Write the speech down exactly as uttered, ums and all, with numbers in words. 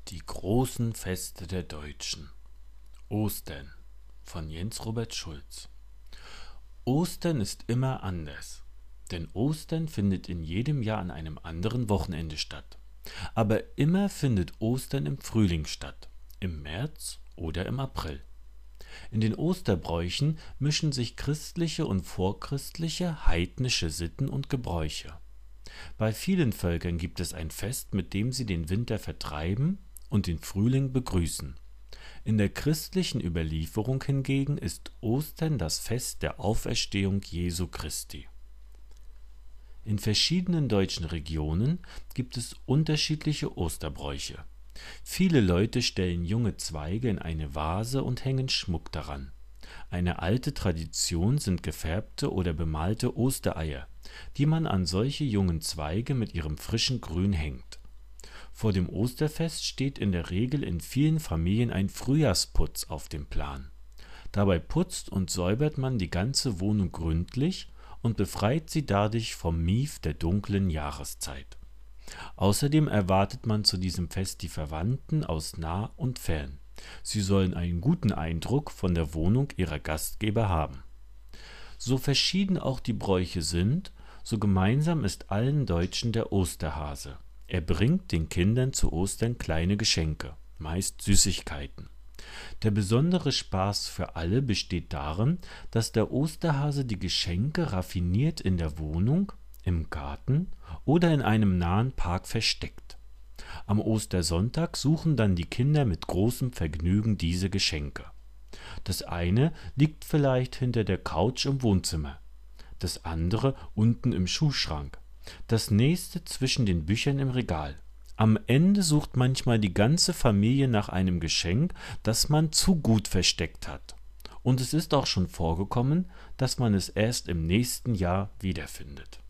Die großen Feste der Deutschen. Ostern von Jens Robert Schulz. Ostern ist immer anders, denn Ostern findet in jedem Jahr an einem anderen Wochenende statt. Aber immer findet Ostern im Frühling statt, im März oder im April. In den Osterbräuchen mischen sich christliche und vorchristliche, heidnische Sitten und Gebräuche. Bei vielen Völkern gibt es ein Fest, mit dem sie den Winter vertreiben und den Frühling begrüßen. In der christlichen Überlieferung hingegen ist Ostern das Fest der Auferstehung Jesu Christi. In verschiedenen deutschen Regionen gibt es unterschiedliche Osterbräuche. Viele Leute stellen junge Zweige in eine Vase und hängen Schmuck daran. Eine alte Tradition sind gefärbte oder bemalte Ostereier, die man an solche jungen Zweige mit ihrem frischen Grün hängt. Vor dem Osterfest steht in der Regel in vielen Familien ein Frühjahrsputz auf dem Plan. Dabei putzt und säubert man die ganze Wohnung gründlich und befreit sie dadurch vom Mief der dunklen Jahreszeit. Außerdem erwartet man zu diesem Fest die Verwandten aus nah und fern. Sie sollen einen guten Eindruck von der Wohnung ihrer Gastgeber haben. So verschieden auch die Bräuche sind, so gemeinsam ist allen Deutschen der Osterhase. Er bringt den Kindern zu Ostern kleine Geschenke, meist Süßigkeiten. Der besondere Spaß für alle besteht darin, dass der Osterhase die Geschenke raffiniert in der Wohnung, im Garten oder in einem nahen Park versteckt. Am Ostersonntag suchen dann die Kinder mit großem Vergnügen diese Geschenke. Das eine liegt vielleicht hinter der Couch im Wohnzimmer, das andere unten im Schuhschrank, das nächste zwischen den Büchern im Regal. Am Ende sucht manchmal die ganze Familie nach einem Geschenk, das man zu gut versteckt hat. Und es ist auch schon vorgekommen, dass man es erst im nächsten Jahr wiederfindet.